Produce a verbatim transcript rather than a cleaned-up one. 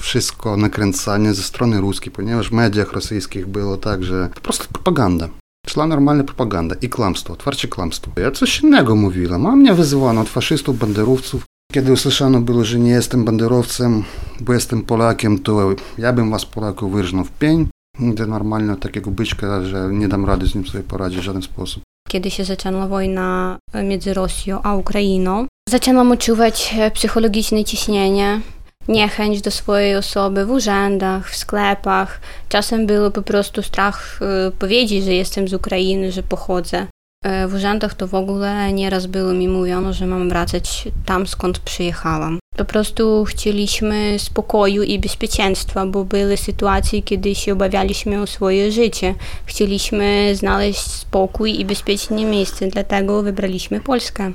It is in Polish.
wszystko nakręcanie ze strony ruskiej, ponieważ w mediach rosyjskich było tak, że po prostu propaganda. Szła normalna propaganda i kłamstwo, otwarcie kłamstwo. Ja coś innego mówiłem, a mnie wyzywano od faszystów, banderowców. Kiedy usłyszano było, że nie jestem banderowcem, bo jestem Polakiem, to ja bym was Polaków wyrżnął w pień. Nigdy normalnie takiego byczka, że nie dam rady z nim sobie poradzić w żaden sposób. Kiedy się zaczęła wojna między Rosją a Ukrainą, zaczęłam odczuwać psychologiczne ciśnienie, niechęć do swojej osoby w urzędach, w sklepach. Czasem było po prostu strach powiedzieć, że jestem z Ukrainy, że pochodzę. W urzędach to w ogóle nieraz było mi mówiono, że mam wracać tam, skąd przyjechałam. Po prostu chcieliśmy spokoju i bezpieczeństwa, bo były sytuacje, kiedy się obawialiśmy o swoje życie. Chcieliśmy znaleźć spokój i bezpieczne miejsce, dlatego wybraliśmy Polskę.